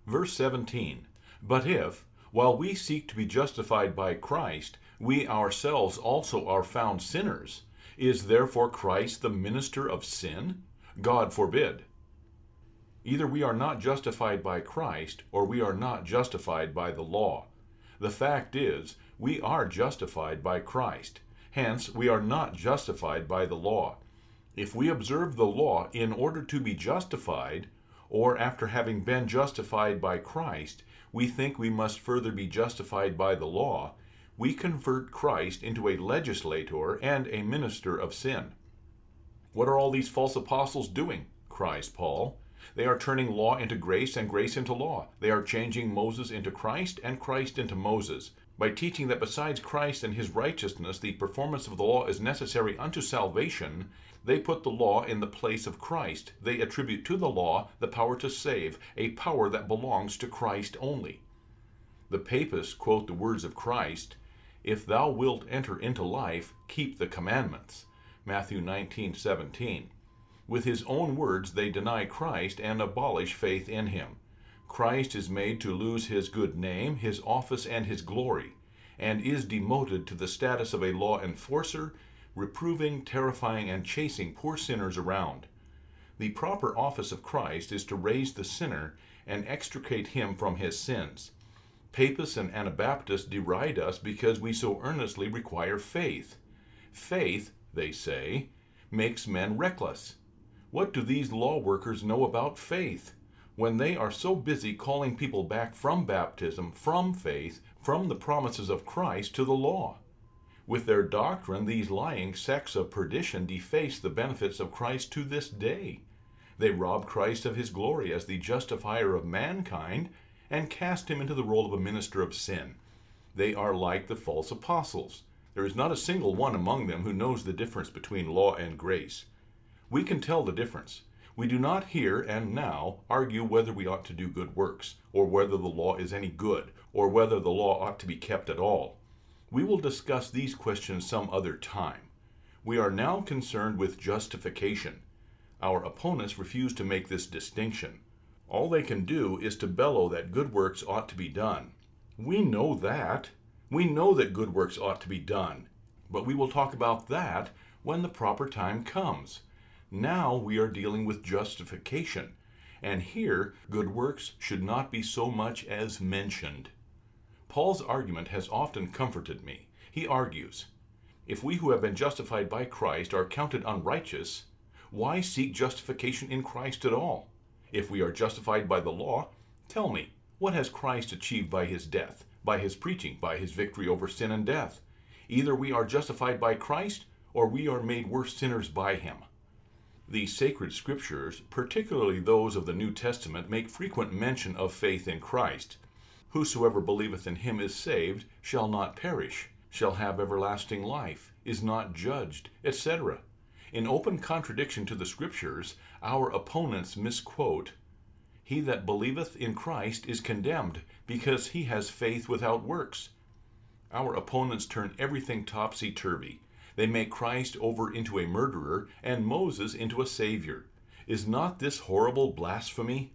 Verse 17, But if, while we seek to be justified by Christ, we ourselves also are found sinners, is therefore Christ the minister of sin? God forbid. Either we are not justified by Christ, or we are not justified by the law. The fact is, we are justified by Christ. Hence, we are not justified by the law. If we observe the law in order to be justified, or after having been justified by Christ, we think we must further be justified by the law, we convert Christ into a legislator and a minister of sin. What are all these false apostles doing? Cries Paul. They are turning law into grace and grace into law. They are changing Moses into Christ and Christ into Moses. By teaching that besides Christ and his righteousness, the performance of the law is necessary unto salvation, they put the law in the place of Christ. They attribute to the law the power to save, a power that belongs to Christ only. The papists quote the words of Christ, "If thou wilt enter into life, keep the commandments." Matthew 19:17. With his own words, they deny Christ and abolish faith in him. Christ is made to lose his good name, his office, and his glory, and is demoted to the status of a law enforcer, reproving, terrifying, and chasing poor sinners around. The proper office of Christ is to raise the sinner and extricate him from his sins. Papists and Anabaptists deride us because we so earnestly require faith. Faith, they say, makes men reckless. What do these law workers know about faith? When they are so busy calling people back from baptism, from faith, from the promises of Christ to the law. With their doctrine, these lying sects of perdition deface the benefits of Christ to this day. They rob Christ of his glory as the justifier of mankind and cast him into the role of a minister of sin. They are like the false apostles. There is not a single one among them who knows the difference between law and grace. We can tell the difference. We do not here and now argue whether we ought to do good works, or whether the law is any good, or whether the law ought to be kept at all. We will discuss these questions some other time. We are now concerned with justification. Our opponents refuse to make this distinction. All they can do is to bellow that good works ought to be done. We know that. We know that good works ought to be done. But we will talk about that when the proper time comes. Now we are dealing with justification, and here good works should not be so much as mentioned. Paul's argument has often comforted me. He argues, if we who have been justified by Christ are counted unrighteous, why seek justification in Christ at all? If we are justified by the law, tell me, what has Christ achieved by his death, by his preaching, by his victory over sin and death? Either we are justified by Christ, or we are made worse sinners by him. The sacred scriptures, particularly those of the New Testament, make frequent mention of faith in Christ. Whosoever believeth in him is saved, shall not perish, shall have everlasting life, is not judged, etc. In open contradiction to the scriptures, our opponents misquote, "He that believeth in Christ is condemned, because he has faith without works." Our opponents turn everything topsy-turvy. They make Christ over into a murderer and Moses into a savior. Is not this horrible blasphemy?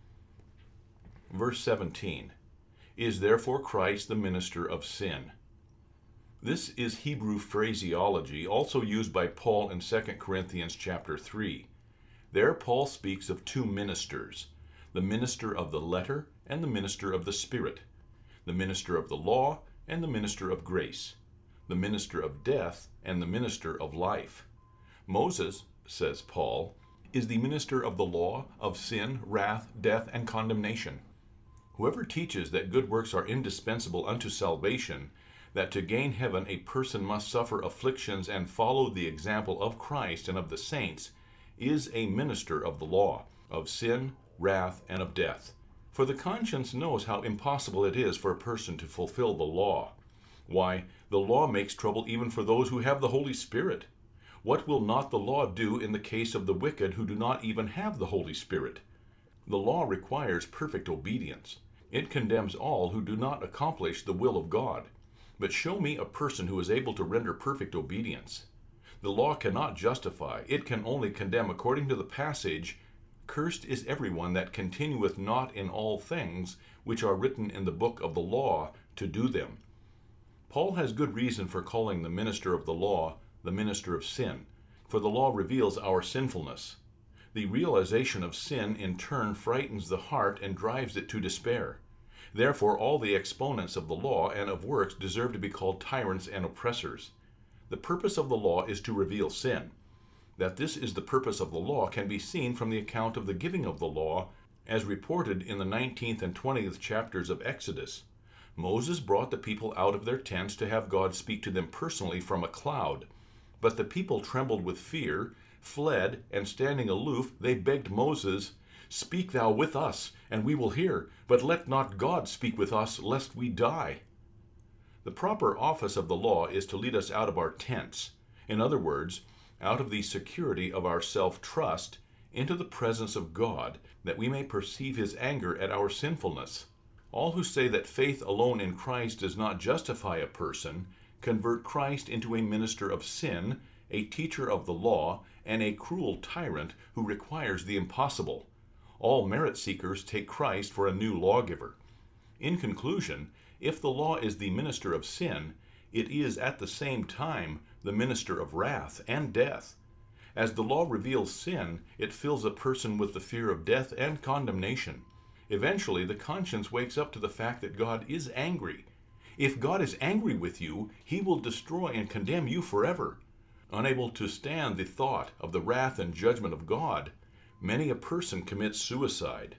Verse 17. Is therefore Christ the minister of sin? This is Hebrew phraseology, also used by Paul in 2 Corinthians chapter 3. There Paul speaks of two ministers, the minister of the letter and the minister of the Spirit, the minister of the law and the minister of grace, the minister of death and the minister of life. Moses, says Paul, is the minister of the law, of sin, wrath, death, and condemnation. Whoever teaches that good works are indispensable unto salvation, that to gain heaven a person must suffer afflictions and follow the example of Christ and of the saints, is a minister of the law, of sin, wrath, and of death. For the conscience knows how impossible it is for a person to fulfill the law. Why, the law makes trouble even for those who have the Holy Spirit. What will not the law do in the case of the wicked who do not even have the Holy Spirit? The law requires perfect obedience. It condemns all who do not accomplish the will of God. But show me a person who is able to render perfect obedience. The law cannot justify, it can only condemn according to the passage, Cursed is everyone that continueth not in all things which are written in the book of the law to do them. Paul has good reason for calling the minister of the law the minister of sin, for the law reveals our sinfulness. The realization of sin in turn frightens the heart and drives it to despair. Therefore all the exponents of the law and of works deserve to be called tyrants and oppressors. The purpose of the law is to reveal sin. That this is the purpose of the law can be seen from the account of the giving of the law, as reported in the 19th and 20th chapters of Exodus. Moses brought the people out of their tents to have God speak to them personally from a cloud. But the people trembled with fear, fled, and standing aloof, they begged Moses, "Speak thou with us, and we will hear, but let not God speak with us, lest we die." The proper office of the law is to lead us out of our tents. In other words, out of the security of our self-trust into the presence of God, that we may perceive his anger at our sinfulness. All who say that faith alone in Christ does not justify a person convert Christ into a minister of sin, a teacher of the law, and a cruel tyrant who requires the impossible. All merit seekers take Christ for a new lawgiver. In conclusion, if the law is the minister of sin, it is at the same time the minister of wrath and death. As the law reveals sin, it fills a person with the fear of death and condemnation. Eventually, the conscience wakes up to the fact that God is angry. If God is angry with you, he will destroy and condemn you forever. Unable to stand the thought of the wrath and judgment of God, many a person commits suicide.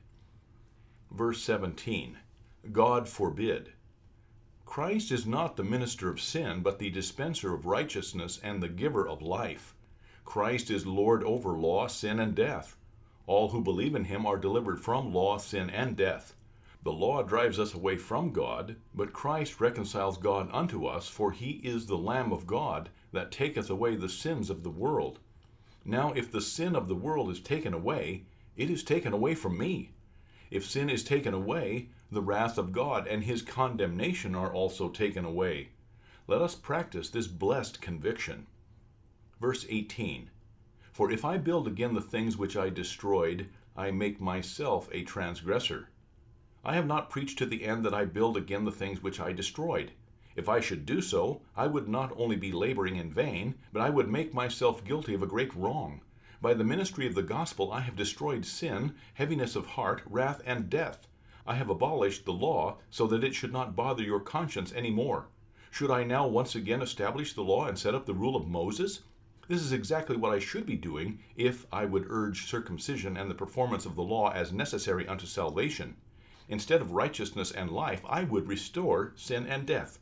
Verse 17, God forbid. Christ is not the minister of sin, but the dispenser of righteousness and the giver of life. Christ is Lord over law, sin, and death. All who believe in him are delivered from law, sin, and death. The law drives us away from God, but Christ reconciles God unto us, for he is the Lamb of God that taketh away the sins of the world. Now if the sin of the world is taken away, it is taken away from me. If sin is taken away, the wrath of God and his condemnation are also taken away. Let us practice this blessed conviction. Verse 18, For if I build again the things which I destroyed, I make myself a transgressor. I have not preached to the end that I build again the things which I destroyed. If I should do so, I would not only be laboring in vain, but I would make myself guilty of a great wrong. By the ministry of the gospel I have destroyed sin, heaviness of heart, wrath, and death. I have abolished the law, so that it should not bother your conscience any more. Should I now once again establish the law and set up the rule of Moses? This is exactly what I should be doing if I would urge circumcision and the performance of the law as necessary unto salvation. Instead of righteousness and life, I would restore sin and death.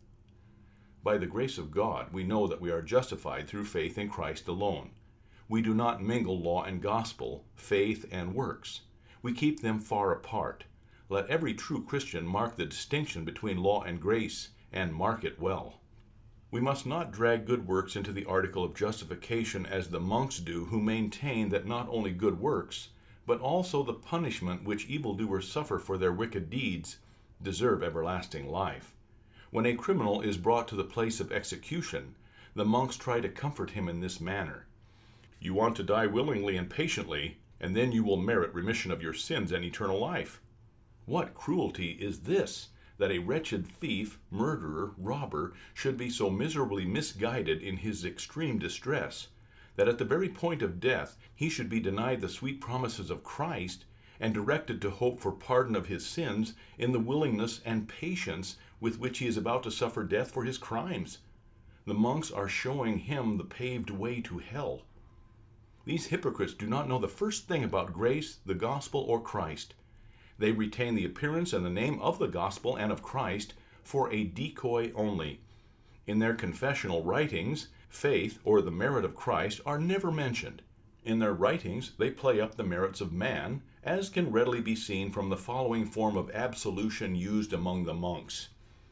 By the grace of God, we know that we are justified through faith in Christ alone. We do not mingle law and gospel, faith and works. We keep them far apart. Let every true Christian mark the distinction between law and grace, and mark it well. We must not drag good works into the article of justification as the monks do, who maintain that not only good works, but also the punishment which evildoers suffer for their wicked deeds, deserve everlasting life. When a criminal is brought to the place of execution, the monks try to comfort him in this manner. You want to die willingly and patiently, and then you will merit remission of your sins and eternal life. What cruelty is this, that a wretched thief, murderer, robber should be so miserably misguided in his extreme distress, that at the very point of death he should be denied the sweet promises of Christ and directed to hope for pardon of his sins in the willingness and patience with which he is about to suffer death for his crimes. The monks are showing him the paved way to hell. These hypocrites do not know the first thing about grace, the gospel, or Christ. They retain the appearance and the name of the gospel and of Christ for a decoy only. In their confessional writings, faith or the merit of Christ are never mentioned. In their writings, they play up the merits of man, as can readily be seen from the following form of absolution used among the monks.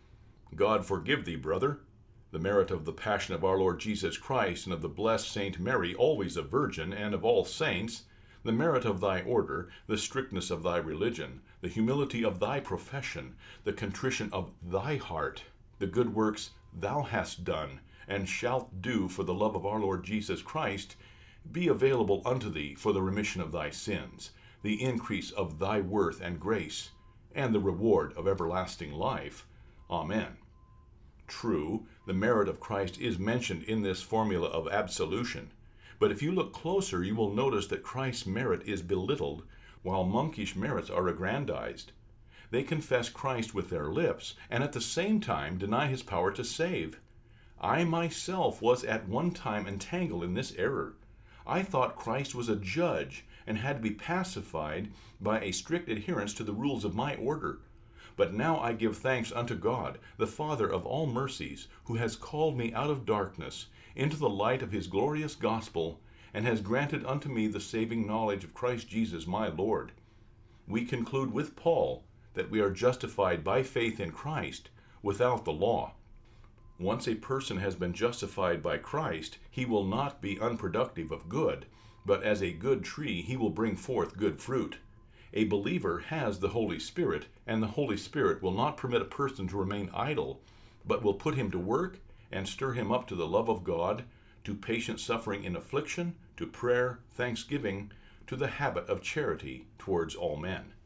God forgive thee, brother. The merit of the passion of our Lord Jesus Christ and of the blessed Saint Mary, always a virgin, and of all saints, the merit of thy order, the strictness of thy religion, the humility of thy profession, the contrition of thy heart, the good works thou hast done, and shalt do for the love of our Lord Jesus Christ, be available unto thee for the remission of thy sins, the increase of thy worth and grace, and the reward of everlasting life. Amen. True, the merit of Christ is mentioned in this formula of absolution, but if you look closer, you will notice that Christ's merit is belittled, while monkish merits are aggrandized. They confess Christ with their lips, and at the same time deny his power to save. I myself was at one time entangled in this error. I thought Christ was a judge and had to be pacified by a strict adherence to the rules of my order. But now I give thanks unto God, the Father of all mercies, who has called me out of darkness into the light of his glorious gospel, and has granted unto me the saving knowledge of Christ Jesus my Lord. We conclude with Paul that we are justified by faith in Christ without the law. Once a person has been justified by Christ, he will not be unproductive of good, but as a good tree he will bring forth good fruit. A believer has the Holy Spirit, and the Holy Spirit will not permit a person to remain idle, but will put him to work and stir him up to the love of God, to patient suffering in affliction, to prayer, thanksgiving, to the habit of charity towards all men.